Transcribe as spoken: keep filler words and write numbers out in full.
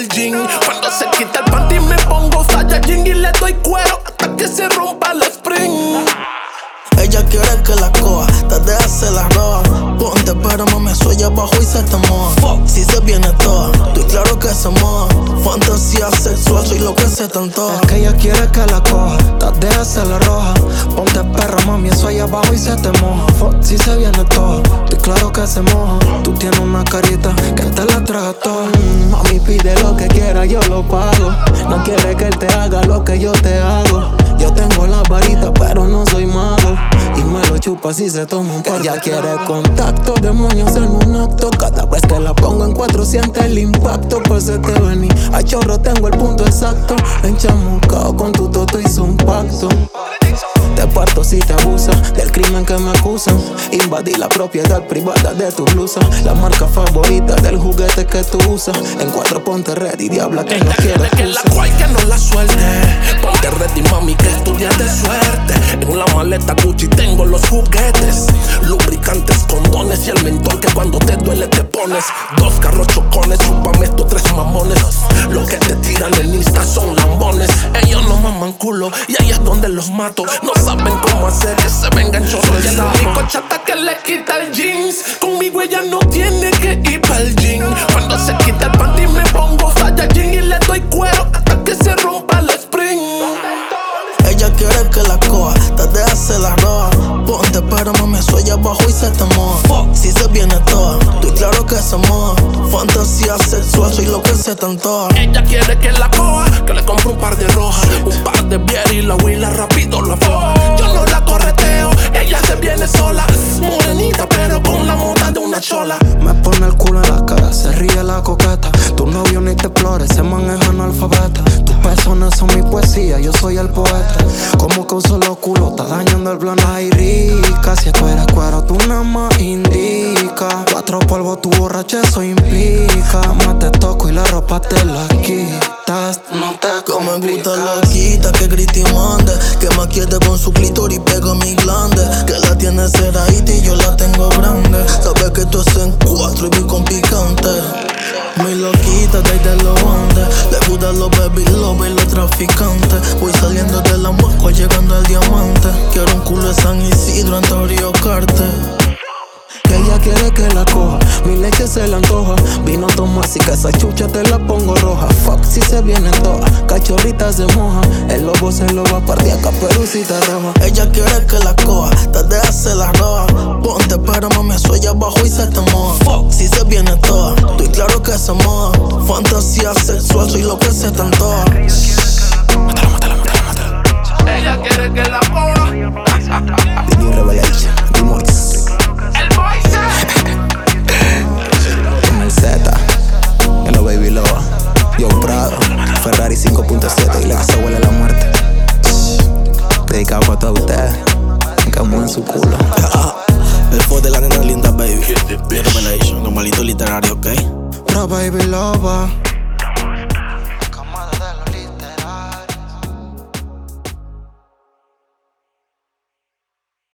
el jean. Cuando se quita el panty me pongo Saiyajin y le doy cuero hasta que se rompa el spring. Ella quiere que la coja, te deja se la roja. Ponte pero mami, eso allá abajo y se te moja. Fuck, si se viene toda, estoy claro que se moja. Fantasía sexual, soy lo que se te antoja. Es que ella quiere que la coja, te deja se la roja. Ponte perra mami, eso allá abajo y se te moja. Fuck, si se viene toda, estoy claro que se moja. Tú tienes una carita que te la traga toda. mm, Mami pide lo que quiera, yo lo pago. No quiere que él te haga lo que yo te hago. Yo tengo la varita pero no soy mago. Y me lo chupa si se toma un par. Ella quiere contacto, demonios en un acto. Cada vez que la pongo en cuatro siente el impacto. Pues se te vení, a chorro tengo el punto exacto. Enchamucao con tu toto hizo un pacto. Te parto si te abusas del crimen que me acusan. Invadí la propiedad privada de tu blusa. La marca favorita del juguete que tú usas. En cuatro ponte ready, diabla que no quiere que la cual que no la suelte. Ponte ready mami que es tu día de suerte. En la maleta Gucci tengo los juguetes, lubricantes, condones y el mentol que cuando te duele te pones. Dos carros chocones, chúpame estos tres mamones. Lo que te tiran en Insta son lambones. Ellos no maman culo y ahí es donde los mato. No saben cómo hacer que se vengan chorros. Y el único chata que le quita el jeans. Conmigo ella no tiene que ir pa'l gym. Cuando se quita el panty me pongo Saiyajin y le doy cuero hasta que se rompa el spring. Ella quiere que la coja, te deja se la roja. Ponte pero mami, eso allá abajo y se te moja. Fuck, si se viene toda, estoy claro que se moja. Fantasía sexual, soy lo que se te antoja. Ella quiere que la coja, que le compre un par de rojas, un par de beer y la huila rápido la foja. Yo no la correteo, ella se viene sola. Morenita pero con la moda de una chola. Me pone el culo en la cara, se ríe la coqueta. Tu novio ni te explore, se maneja analfabeta. Tus personas son mi poesía, yo soy el poeta. Como que un solo culo está dañando el plan. Ay rica, si tú eres cuero tú nada más indica. Cuatro polvos tu borracha eso implica. Más te toco y la ropa te la quitas. No te como me gusta la quita, que grite y mande. Que maquete con su clítoris pega mi glande. Que la tiene ceradita y yo la tengo grande. Sabes que tú es en cuatro y voy con picante. Mi loquita de ahí de los bandes. Le gustan los baby love y los traficantes. Voy saliendo de la muesca llegando al diamante. Quiero un culo de San Isidro en Torrio Carte. Que ella quiere que la coja, mi leche se le antoja. Vino Tomás y que esa chucha te la pongo roja. Fuck si se viene toda, cachorrita se moja. El lobo se lo va par de caperucita roja. Ella quiere que la coja, te deja se la roja. Ponte pero mami, eso allá abajo y se te moja. Fuck si se viene toda, estoy claro que se moja. Fantasía sexual, soy lo que se te antoja. Mátala, mátala, mátala, mátala. Ella quiere que la coja. The New Revelation, The Mois. Con el Z, en los Baby Loba, Yo Prado, Ferrari cinco punto siete y la que se huele la muerte. Dedicado para todos ustedes, que mueven su culo. El flow de la nena linda, baby. New Revelation, normalito literario, ok. Pro Baby Loba.